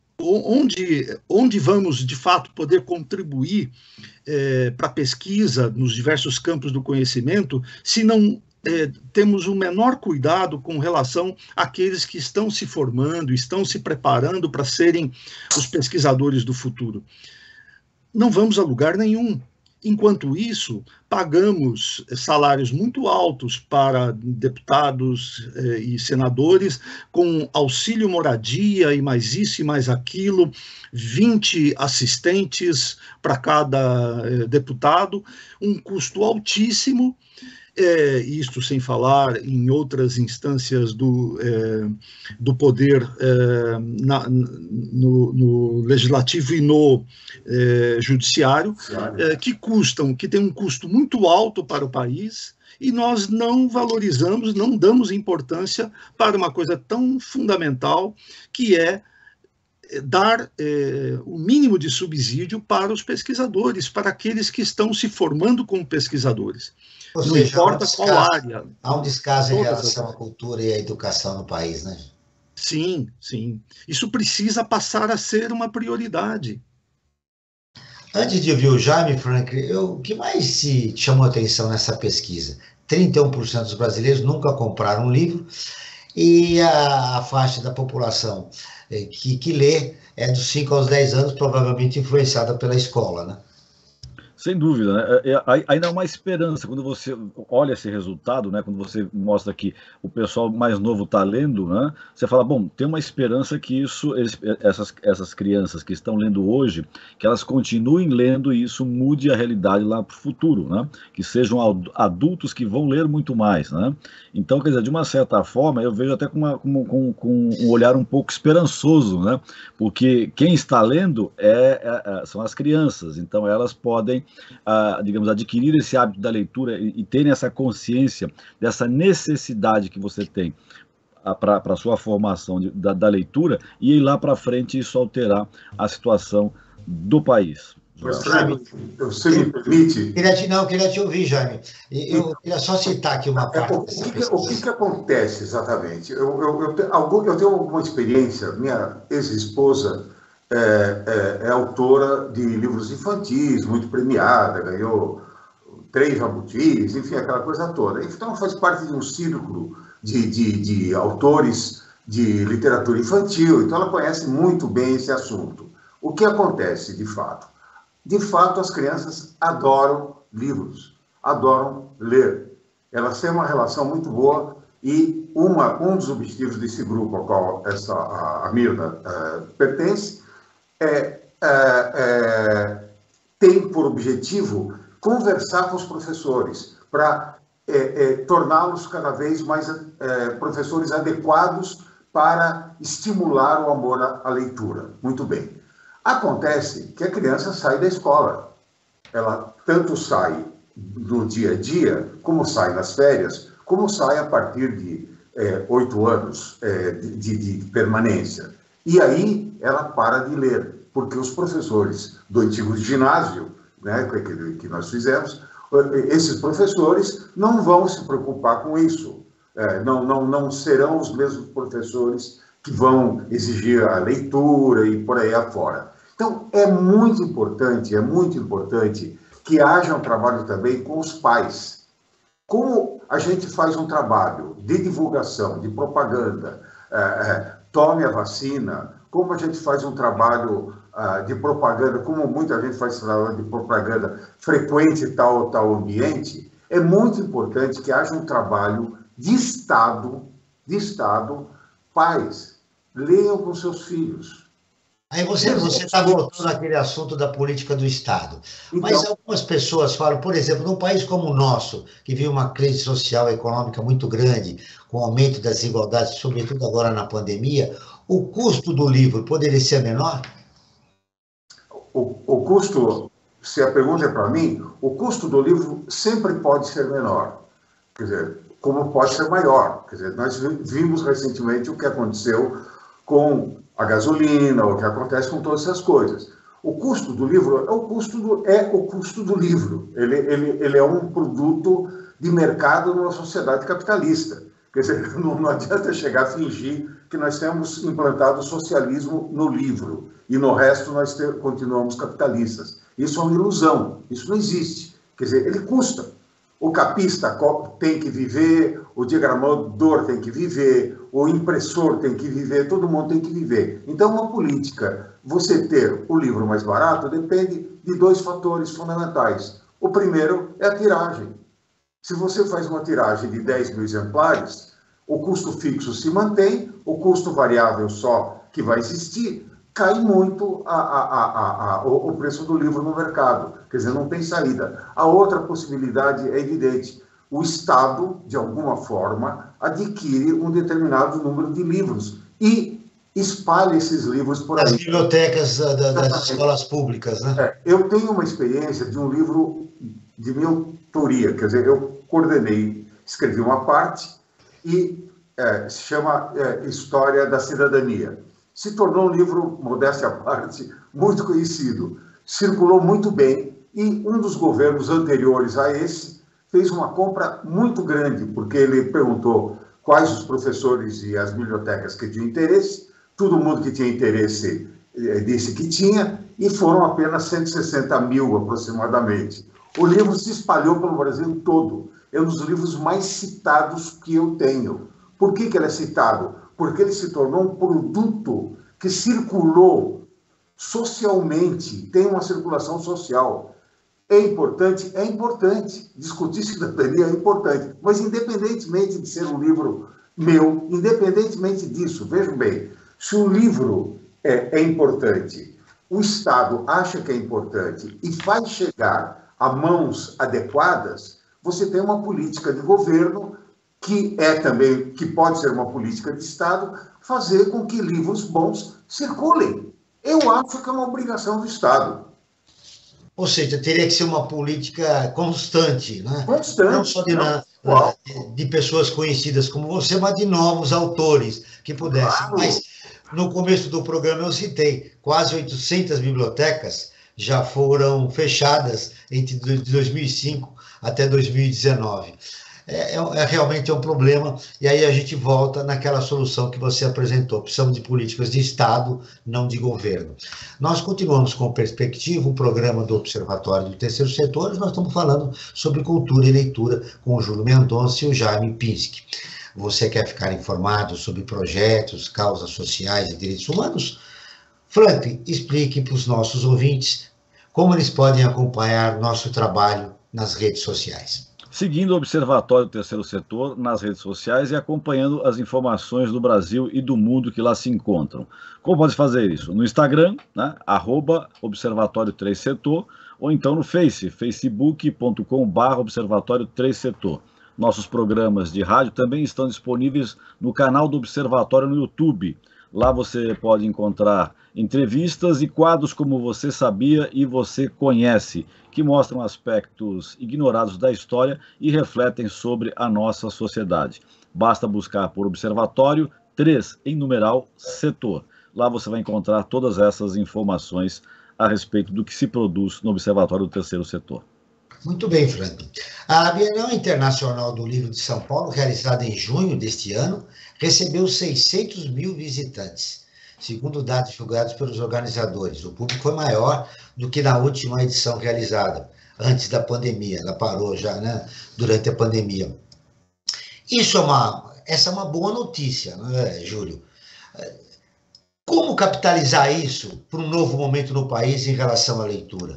onde, onde vamos, de fato, poder contribuir é, para a pesquisa nos diversos campos do conhecimento, se não é, temos o menor cuidado com relação àqueles que estão se formando, estão se preparando para serem os pesquisadores do futuro? Não vamos a lugar nenhum. Enquanto isso, pagamos salários muito altos para deputados eh, e senadores, com auxílio moradia e mais isso e mais aquilo, vinte assistentes para cada eh, deputado, um custo altíssimo. É, isto sem falar em outras instâncias do, é, do poder é, na, no, no legislativo e no é, judiciário, é, que custam, que tem um custo muito alto para o país, e nós não valorizamos, não damos importância para uma coisa tão fundamental, que é dar é, o mínimo de subsídio para os pesquisadores, para aqueles que estão se formando como pesquisadores. Ou não seja, importa há um qual descaso, área. Há um descaso em relação à cultura e à educação no país, né? Sim, sim. Isso precisa passar a ser uma prioridade. Antes de ouvir o Jaime, Frank, eu, o que mais se chamou a atenção nessa pesquisa? trinta e um por cento dos brasileiros nunca compraram um livro, e a, a faixa da população eh, que, que lê é dos cinco aos dez anos, provavelmente influenciada pela escola, né? Sem dúvida, né? É, é, ainda há uma esperança, quando você olha esse resultado, né? Quando você mostra que o pessoal mais novo está lendo, né? Você fala, bom, tem uma esperança que isso, eles, essas, essas crianças que estão lendo hoje, que elas continuem lendo e isso mude a realidade lá para o futuro, né? Que sejam adultos que vão ler muito mais, né? Então, quer dizer, de uma certa forma, eu vejo até com, uma, com, com, com um olhar um pouco esperançoso, né? Porque quem está lendo é, é, são as crianças, então elas podem A, digamos, adquirir esse hábito da leitura e, e terem essa consciência dessa necessidade que você tem para a sua formação de, da, da leitura, e ir lá para frente isso alterar a situação do país. Mas, Jaime, você me permite? Queria te, não, queria te ouvir, Jaime. Eu queria só citar aqui uma parte é, o, dessa que, o que, que acontece exatamente? Eu, eu, eu, tenho, eu tenho alguma experiência, minha ex-esposa É, é, é autora de livros infantis, muito premiada, ganhou Três Jabutis, enfim, aquela coisa toda. Então, faz parte de um círculo de, de, de autores de literatura infantil, então ela conhece muito bem esse assunto. O que acontece, de fato? De fato, as crianças adoram livros, adoram ler. Elas têm uma relação muito boa e uma, um dos objetivos desse grupo ao qual essa, a, a Mirna uh, pertence é, é, é, tem por objetivo conversar com os professores para é, é, torná-los cada vez mais é, professores adequados para estimular o amor à, à leitura. Muito bem. Acontece que a criança sai da escola. Ela tanto sai no dia a dia, como sai nas férias, como sai a partir de oito é, anos é, de, de, de permanência. E aí ela para de ler, porque os professores do antigo ginásio, né, que, que nós fizemos, esses professores não vão se preocupar com isso. É, não, não, não serão os mesmos professores que vão exigir a leitura e por aí afora. Então, é muito importante, é muito importante que haja um trabalho também com os pais. Como a gente faz um trabalho de divulgação, de propaganda, é, é, tome a vacina, como a gente faz um trabalho uh, de propaganda, como muita gente faz trabalho de propaganda, frequente tal ou tal ambiente, é muito importante que haja um trabalho de Estado, de Estado, pais, leiam com seus filhos. Aí você você está voltando àquele assunto da política do Estado. Então, mas algumas pessoas falam, por exemplo, num país como o nosso, que vive uma crise social e econômica muito grande, com o aumento das desigualdades, sobretudo agora na pandemia, o custo do livro poderia ser menor? O, o custo, se a pergunta é para mim, o custo do livro sempre pode ser menor. Quer dizer, como pode ser maior. Quer dizer, nós vimos recentemente o que aconteceu com a gasolina, o que acontece com todas essas coisas. O custo do livro é o custo do, é o custo do livro. Ele, ele, ele é um produto de mercado numa sociedade capitalista. Quer dizer, não, não adianta chegar a fingir que nós temos implantado o socialismo no livro e no resto nós te, continuamos capitalistas. Isso é uma ilusão, isso não existe. Quer dizer, ele custa. O capista tem que viver, o diagramador tem que viver, o impressor tem que viver, todo mundo tem que viver. Então, uma política, você ter o livro mais barato, depende de dois fatores fundamentais. O primeiro é a tiragem. Se você faz uma tiragem de dez mil exemplares, o custo fixo se mantém, o custo variável só que vai existir, cai muito a, a, a, a, a, o preço do livro no mercado. Quer dizer, não tem saída. A outra possibilidade é evidente. O Estado, de alguma forma, adquire um determinado número de livros e espalha esses livros por aí. As bibliotecas da, da, das escolas públicas, né? É, eu tenho uma experiência de um livro de minha autoria, quer dizer, eu coordenei, escrevi uma parte e é, se chama é, História da Cidadania. Se tornou um livro, modéstia à parte, muito conhecido. Circulou muito bem e um dos governos anteriores a esse fez uma compra muito grande, porque ele perguntou quais os professores e as bibliotecas que tinham interesse, todo mundo que tinha interesse disse que tinha, e foram apenas cento e sessenta mil aproximadamente. O livro se espalhou pelo Brasil todo. É um dos livros mais citados que eu tenho. Por que que ele é citado? Porque ele se tornou um produto que circulou socialmente, tem uma circulação social. É importante? É importante. Discutir cidadania é importante. Mas, independentemente de ser um livro meu, independentemente disso, vejam bem, se o livro é, é importante, o Estado acha que é importante e vai chegar a mãos adequadas, você tem uma política de governo que é também, que pode ser uma política de Estado, fazer com que livros bons circulem. Eu acho que é uma obrigação do Estado. Ou seja, teria que ser uma política constante, né? Constante. Não só de, na, de pessoas conhecidas como você, mas de novos autores que pudessem. Claro. Mas, no começo do programa, eu citei, quase oitocentas bibliotecas já foram fechadas entre dois mil e cinco até dois mil e dezenove. é, é realmente é um problema, e aí a gente volta naquela solução que você apresentou. Precisamos de políticas de Estado, não de governo. Nós continuamos com Perspectiva, um programa do Observatório do Terceiro Setor, e nós estamos falando sobre cultura e leitura com o Júlio Mendonça e o Jaime Pinsky. Você quer ficar informado sobre projetos, causas sociais e direitos humanos? Franklin, explique para os nossos ouvintes como eles podem acompanhar nosso trabalho nas redes sociais. Seguindo o Observatório do Terceiro Setor nas redes sociais e acompanhando as informações do Brasil e do mundo que lá se encontram. Como pode fazer isso? No Instagram, né, arroba Observatório três Setor, ou então no Face, facebook ponto com barra Observatório três Setor. Nossos programas de rádio também estão disponíveis no canal do Observatório no YouTube. Lá você pode encontrar entrevistas e quadros como Você Sabia e Você Conhece, que mostram aspectos ignorados da história e refletem sobre a nossa sociedade. Basta buscar por Observatório três, em numeral, Setor. Lá você vai encontrar todas essas informações a respeito do que se produz no Observatório do Terceiro Setor. Muito bem, Franklin. A Bienal Internacional do Livro de São Paulo, realizada em junho deste ano, recebeu seiscentos mil visitantes, segundo dados divulgados pelos organizadores. O público foi maior do que na última edição realizada, antes da pandemia. Ela parou já, né, durante a pandemia. Isso é uma, essa é uma boa notícia, não é, Júlio? Como capitalizar isso para um novo momento no país em relação à leitura?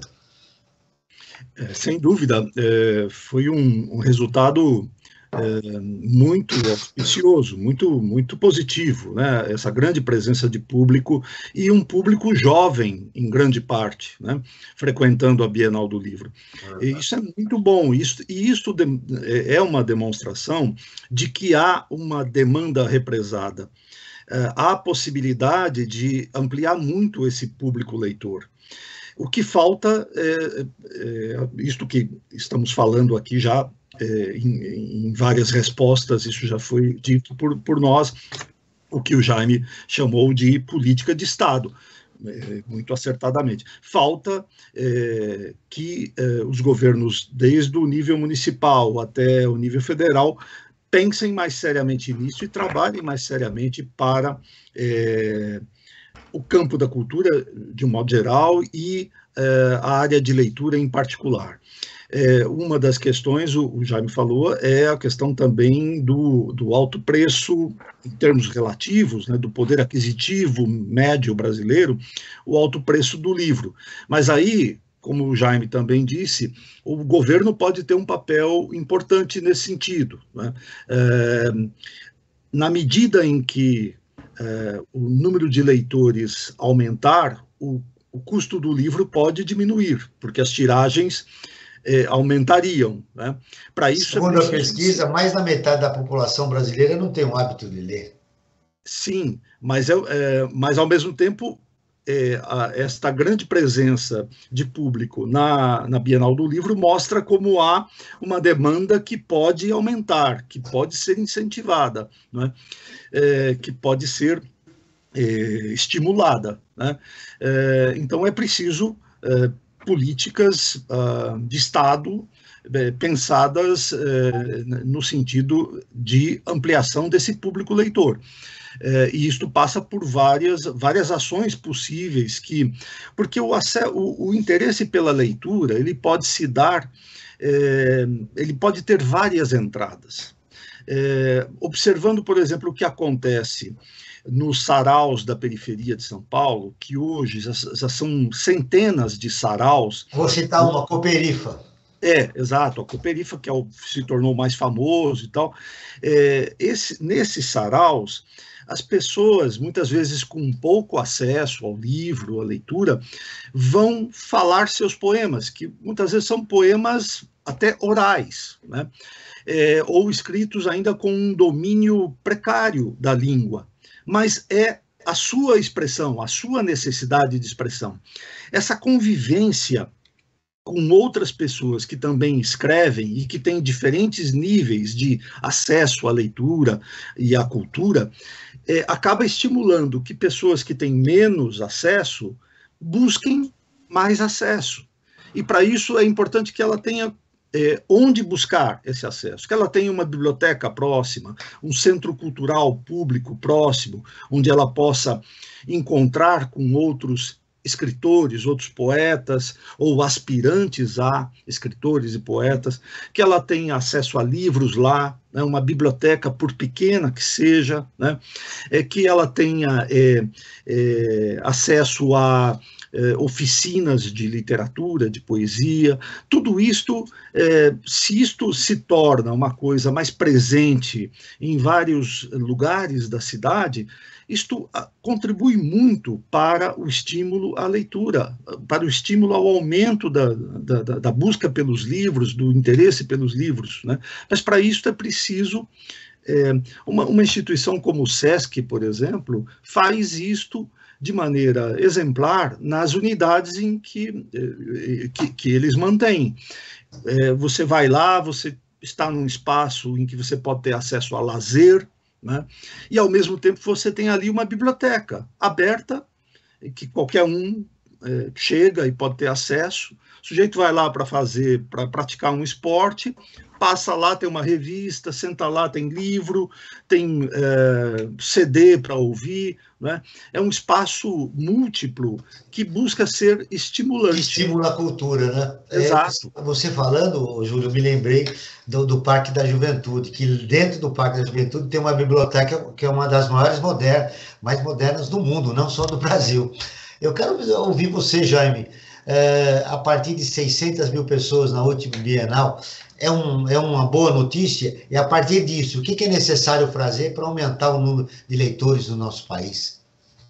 É, sem dúvida, é, foi um, um resultado é, muito auspicioso, muito, muito positivo, né? Essa grande presença de público e um público jovem, em grande parte, né? Frequentando a Bienal do Livro. E isso é muito bom, isso, e isso de, é uma demonstração de que há uma demanda represada. É, há a possibilidade de ampliar muito esse público leitor. O que falta é, é isto que estamos falando aqui já é, em, em várias respostas, isso já foi dito por, por nós, o que o Jaime chamou de política de Estado, é, muito acertadamente. Falta é, que é, os governos, desde o nível municipal até o nível federal, pensem mais seriamente nisso e trabalhem mais seriamente para é, o campo da cultura, de um modo geral, e eh, a área de leitura em particular. Eh, uma das questões, o, o Jaime falou, é a questão também do, do alto preço, em termos relativos, né, do poder aquisitivo médio brasileiro, o alto preço do livro. Mas aí, como o Jaime também disse, o governo pode ter um papel importante nesse sentido, né? Eh, na medida em que Uh, o número de leitores aumentar, o, o custo do livro pode diminuir, porque as tiragens eh, aumentariam, né? Para isso, segundo é a pesquisa, mais da metade da população brasileira não tem o hábito de ler. Sim, mas, é, é, mas ao mesmo tempo, é, a, esta grande presença de público na, na Bienal do Livro mostra como há uma demanda que pode aumentar, que pode ser incentivada, né? É, que pode ser é, estimulada, né? É, então é preciso é, políticas ah, de Estado é, pensadas é, no sentido de ampliação desse público leitor. É, e isto passa por várias, várias ações possíveis, que, porque o, o, o interesse pela leitura, ele pode se dar, é, ele pode ter várias entradas. É, observando, por exemplo, o que acontece nos saraus da periferia de São Paulo, que hoje já, já são centenas de saraus. Vou citar uma, Cooperifa. É, exato, a Cooperifa, que é o, se tornou mais famoso e tal. É, esse, nesses saraus, as pessoas, muitas vezes com pouco acesso ao livro, à leitura, vão falar seus poemas, que muitas vezes são poemas até orais, né? É, ou escritos ainda com um domínio precário da língua, mas é a sua expressão, a sua necessidade de expressão. Essa convivência com outras pessoas que também escrevem e que têm diferentes níveis de acesso à leitura e à cultura, é, acaba estimulando que pessoas que têm menos acesso busquem mais acesso. E para isso é importante que ela tenha é, onde buscar esse acesso, que ela tenha uma biblioteca próxima, um centro cultural público próximo, onde ela possa encontrar com outros escritores, outros poetas, ou aspirantes a escritores e poetas, que ela tenha acesso a livros lá, né, uma biblioteca, por pequena que seja, né, é, que ela tenha é, é, acesso a é, oficinas de literatura, de poesia. Tudo isto, é, se isto se torna uma coisa mais presente em vários lugares da cidade, isto contribui muito para o estímulo à leitura, para o estímulo ao aumento da, da, da busca pelos livros, do interesse pelos livros, né? Mas para isso é preciso, é, uma, uma instituição como o SESC, por exemplo, faz isto de maneira exemplar nas unidades em que, que, que eles mantêm. É, você vai lá, você está num espaço em que você pode ter acesso a lazer, né? E, ao mesmo tempo, você tem ali uma biblioteca aberta, que qualquer um é, chega e pode ter acesso. O sujeito vai lá para fazer, para praticar um esporte, passa lá, tem uma revista, senta lá, tem livro, tem é, C D para ouvir, né? É um espaço múltiplo que busca ser estimulante. Que estimula a cultura, né? Exato. É, você falando, Júlio, me lembrei do, do Parque da Juventude, que dentro do Parque da Juventude tem uma biblioteca que é uma das maiores modernas, mais modernas do mundo, não só do Brasil. Eu quero ouvir você, Jaime. É, a partir de seiscentas mil pessoas na última Bienal, é, um, é uma boa notícia, e a partir disso, o que, que é necessário fazer para aumentar o número de leitores no nosso país?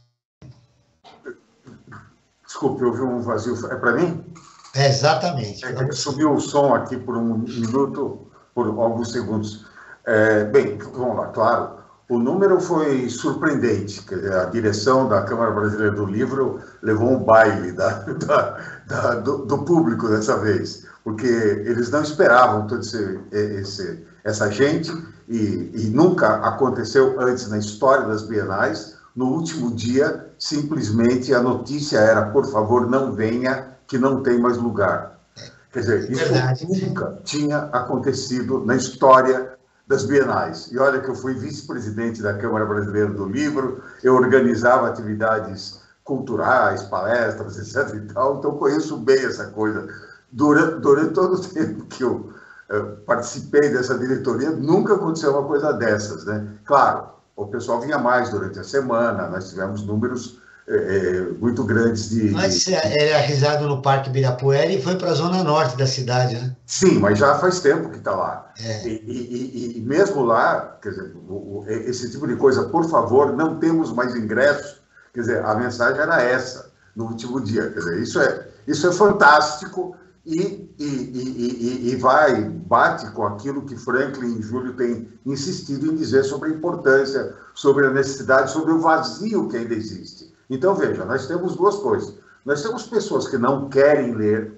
Desculpe, eu ouvi um vazio. É para mim? É, exatamente. É que subiu o som aqui por um minuto, por alguns segundos. É, bem, vamos lá, claro. O número foi surpreendente, quer dizer, a direção da Câmara Brasileira do Livro levou um baile da, da, da, do, do público dessa vez, porque eles não esperavam todo esse, esse, essa gente, e, e nunca aconteceu antes na história das Bienais. No último dia, simplesmente a notícia era: por favor, não venha, que não tem mais lugar. Quer dizer, isso Verdade. nunca tinha acontecido na história das Bienais. E olha que eu fui vice-presidente da Câmara Brasileira do Livro, eu organizava atividades culturais, palestras, etc e tal, então conheço bem essa coisa. Durante, durante todo o tempo que eu uh, participei dessa diretoria, nunca aconteceu uma coisa dessas, né? Claro, o pessoal vinha mais durante a semana, nós tivemos números é, muito grandes de... Mas de... é realizado no Parque Ibirapuera e foi para a zona norte da cidade, né? Sim, mas já faz tempo que está lá. É. E, e, e, e mesmo lá, quer dizer, o, o, esse tipo de coisa, por favor, não temos mais ingressos. Quer dizer, a mensagem era essa, no último dia. Quer dizer, isso é, isso é fantástico e, e, e, e, e vai, bate com aquilo que Franklin e Júlio têm insistido em dizer sobre a importância, sobre a necessidade, sobre o vazio que ainda existe. Então, veja, nós temos duas coisas. Nós temos pessoas que não querem ler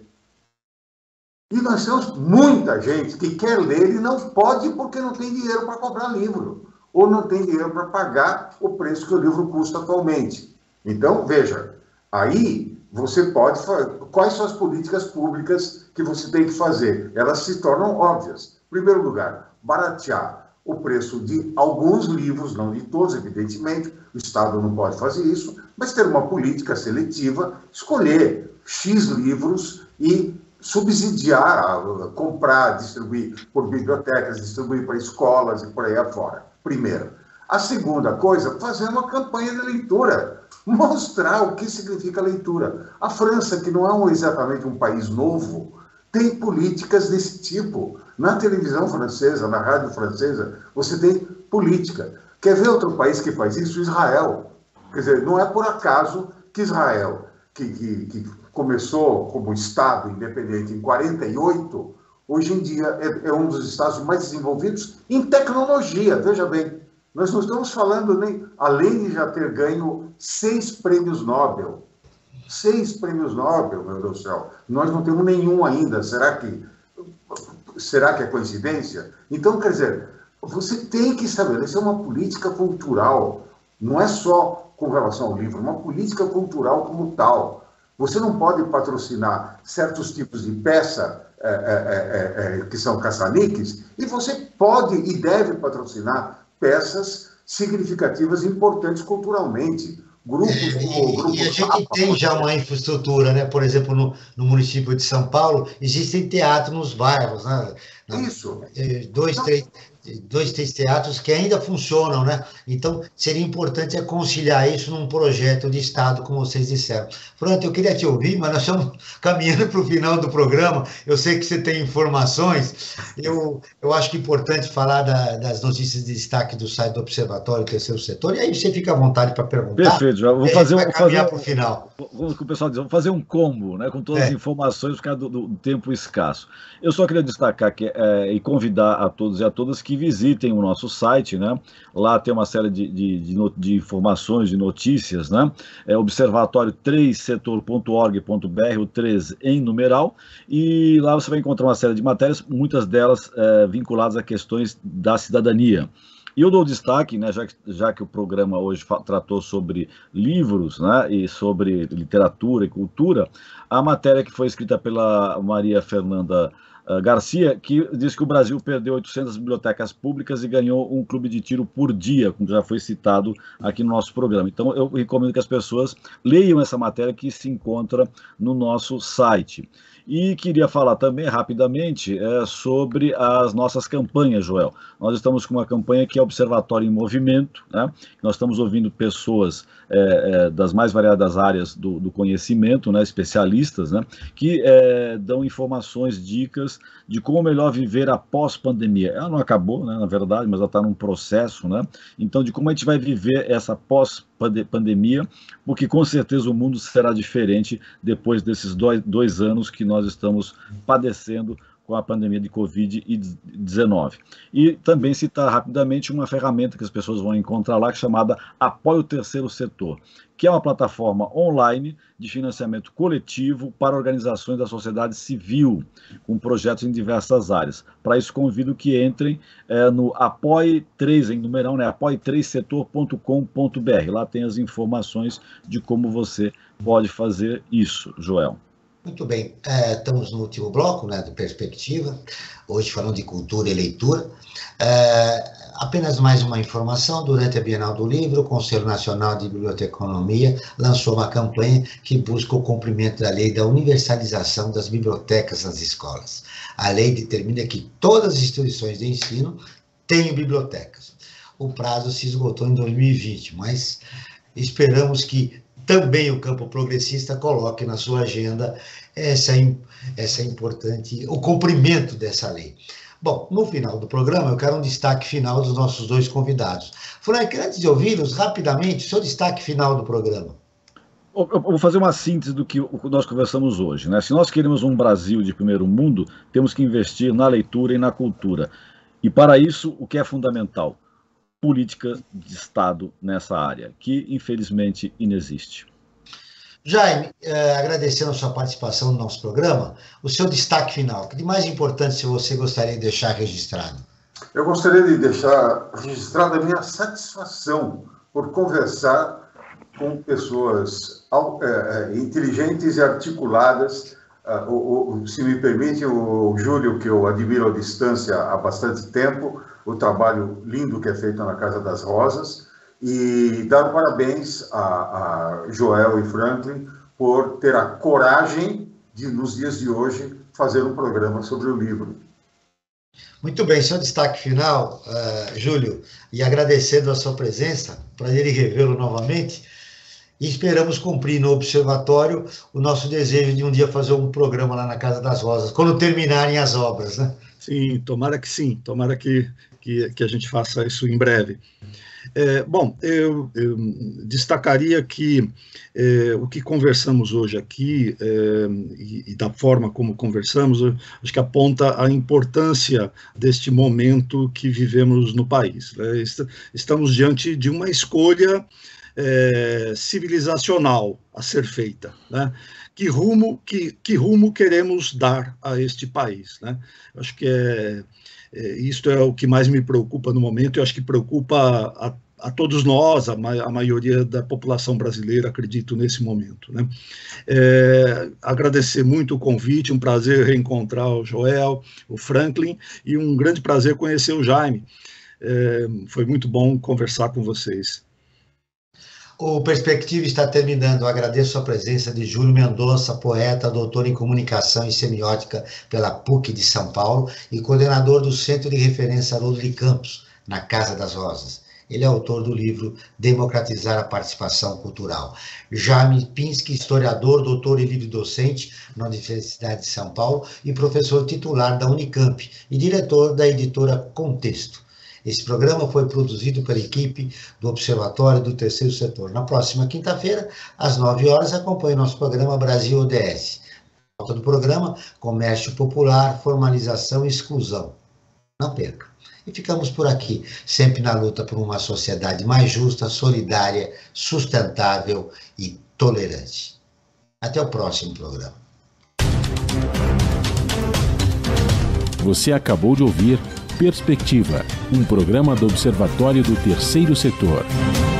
e nós temos muita gente que quer ler e não pode porque não tem dinheiro para comprar livro ou não tem dinheiro para pagar o preço que o livro custa atualmente. Então, veja, aí você pode fazer... Quais são as políticas públicas que você tem que fazer? Elas se tornam óbvias. Em primeiro lugar, baratear o preço de alguns livros, não de todos, evidentemente, o Estado não pode fazer isso, mas ter uma política seletiva, escolher X livros e subsidiar, comprar, distribuir por bibliotecas, distribuir para escolas e por aí afora. Primeiro. A segunda coisa, fazer uma campanha de leitura, mostrar o que significa leitura. A França, que não é um, exatamente um país novo, tem políticas desse tipo. Na televisão francesa, na rádio francesa, você tem política. Quer ver outro país que faz isso? Israel. Quer dizer, não é por acaso que Israel, que, que, que começou como Estado independente em quarenta e oito, hoje em dia é, é um dos estados mais desenvolvidos em tecnologia. Veja bem, nós não estamos falando nem, além de já ter ganho seis prêmios Nobel. Seis prêmios Nobel, meu Deus do céu. Nós não temos nenhum ainda. Será que, será que é coincidência? Então, quer dizer, você tem que estabelecer uma política cultural. Não é só com relação ao livro, uma política cultural como tal. Você não pode patrocinar certos tipos de peça é, é, é, que são caça-níqueis, e você pode e deve patrocinar peças significativas, importantes culturalmente. Grupos É, como e, grupos e a gente tem já uma infraestrutura, né? Por exemplo, no, no município de São Paulo, existem teatros nos bairros, né? Na, Isso. dois, três, dois, três teatros que ainda funcionam, né? Então, seria importante é conciliar isso num projeto de Estado, como vocês disseram. Pronto, eu queria te ouvir, mas nós estamos caminhando para o final do programa. Eu sei que você tem informações. Eu, eu acho que é importante falar da, das notícias de destaque do site do Observatório Terceiro Setor, e aí você fica à vontade para perguntar. Perfeito, já vou fazer, vai vou caminhar fazer para o final. Como o pessoal diz, vou fazer um combo, né, com todas É. as informações por causa do, do tempo escasso. Eu só queria destacar que, é, e convidar a todos e a todas que visitem o nosso site, né? Lá tem uma série de, de, de, de informações, de notícias, né? É observatório três setor ponto org ponto br, o três em numeral, e lá você vai encontrar uma série de matérias, muitas delas é, vinculadas a questões da cidadania. E eu dou destaque, né, já, que, já que o programa hoje tratou sobre livros, né, e sobre literatura e cultura, a matéria que foi escrita pela Maria Fernanda uh, Garcia, que diz que o Brasil perdeu oitocentas bibliotecas públicas e ganhou um clube de tiro por dia, como já foi citado aqui no nosso programa. Então, eu recomendo que as pessoas leiam essa matéria que se encontra no nosso site. E queria falar também, rapidamente, é, sobre as nossas campanhas, Joel. Nós estamos com uma campanha que é Observatório em Movimento, né? Nós estamos ouvindo pessoas é, é, das mais variadas áreas do, do conhecimento, né? Especialistas, né? Que é, dão informações, dicas de como melhor viver após pandemia. Ela não acabou, né, na verdade, mas ela está num processo, né? Então, de como a gente vai viver essa pós-pandemia, porque com certeza o mundo será diferente depois desses dois, dois anos que nós estamos padecendo com a pandemia de covid dezenove. E também citar rapidamente uma ferramenta que as pessoas vão encontrar lá, chamada Apoio Terceiro Setor, que é uma plataforma online de financiamento coletivo para organizações da sociedade civil, com projetos em diversas áreas. Para isso, convido que entrem é, no apoie três, em numeral, né, apoie três setor ponto com ponto br. Lá tem as informações de como você pode fazer isso, Joel. Muito bem, é, estamos no último bloco, né, do Perspectiva, hoje falando de cultura e leitura. É, apenas mais uma informação: durante a Bienal do Livro, o Conselho Nacional de Biblioteconomia lançou uma campanha que busca o cumprimento da lei da universalização das bibliotecas nas escolas. A lei determina que todas as instituições de ensino tenham bibliotecas. O prazo se esgotou em dois mil e vinte, mas esperamos que também o campo progressista coloque na sua agenda essa, essa importante, o cumprimento dessa lei. Bom, no final do programa, eu quero um destaque final dos nossos dois convidados. Frank, antes de ouvi-los, rapidamente, o seu destaque final do programa. Eu vou fazer uma síntese do que nós conversamos hoje, né? Se nós queremos um Brasil de primeiro mundo, temos que investir na leitura e na cultura. E para isso, o que é fundamental? Política de Estado nessa área, que infelizmente inexiste. Jaime, eh, agradecendo a sua participação no nosso programa, o seu destaque final, que de mais importante se você gostaria de deixar registrado? Eu gostaria de deixar registrada a minha satisfação por conversar com pessoas é, inteligentes e articuladas. Uh, o, o, se me permite, o Júlio, que eu admiro à distância há bastante tempo, o trabalho lindo que é feito na Casa das Rosas, e dar parabéns a, a Joel e Franklin por ter a coragem de, nos dias de hoje, fazer um programa sobre o livro. Muito bem, seu destaque final, uh, Júlio, e agradecendo a sua presença, prazer em revê-lo novamente, e esperamos cumprir no Observatório o nosso desejo de um dia fazer um programa lá na Casa das Rosas, quando terminarem as obras, né? Sim, tomara que sim, tomara que, que, que a gente faça isso em breve. É, bom, eu, eu destacaria que é, o que conversamos hoje aqui, é, e, e da forma como conversamos, acho que aponta a importância deste momento que vivemos no país. Né? Estamos diante de uma escolha é, civilizacional a ser feita, né? Que rumo, que, que rumo queremos dar a este país, né? Acho que é, é, isto é o que mais me preocupa no momento, eu acho que preocupa a, a todos nós, a, ma a maioria da população brasileira, acredito, nesse momento, né? É, agradecer muito o convite, um prazer reencontrar o Joel, o Franklin, e um grande prazer conhecer o Jaime. É, foi muito bom conversar com vocês. O Perspectiva está terminando. Eu agradeço a presença de Júlio Mendonça, poeta, doutor em comunicação e semiótica pela P U C de São Paulo e coordenador do Centro de Referência Haroldo de Campos, na Casa das Rosas. Ele é autor do livro Democratizar a Participação Cultural. Jaime Pinsky, historiador, doutor e livre-docente na Universidade de São Paulo e professor titular da Unicamp e diretor da editora Contexto. Esse programa foi produzido pela equipe do Observatório do Terceiro Setor. Na próxima quinta-feira, às nove horas, acompanhe nosso programa Brasil O D S. Volta do programa, Comércio Popular, Formalização e Exclusão. Não perca. E ficamos por aqui, sempre na luta por uma sociedade mais justa, solidária, sustentável e tolerante. Até o próximo programa. Você acabou de ouvir Perspectiva, um programa do Observatório do Terceiro Setor.